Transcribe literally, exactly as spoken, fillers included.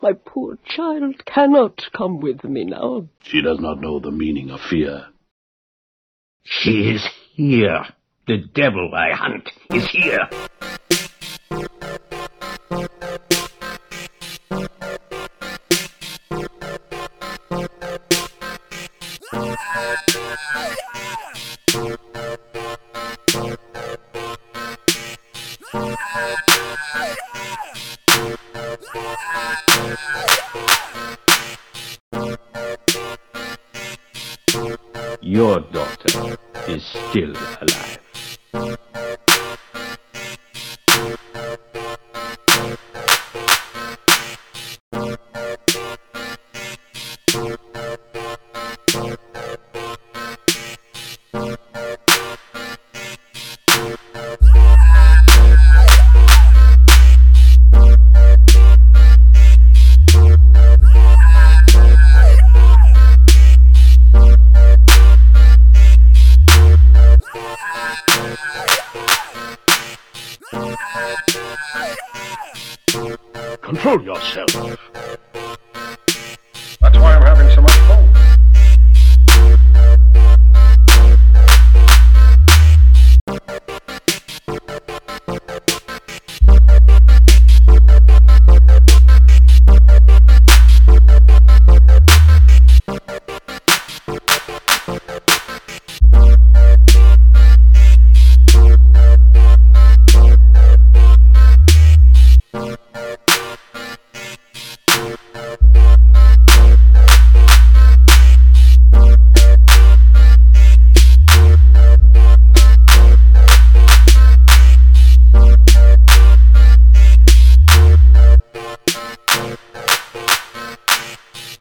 My poor child cannot come with me now. She does not know the meaning of fear. She is here. The devil I hunt is here. Your daughter is still alive. Control yourself.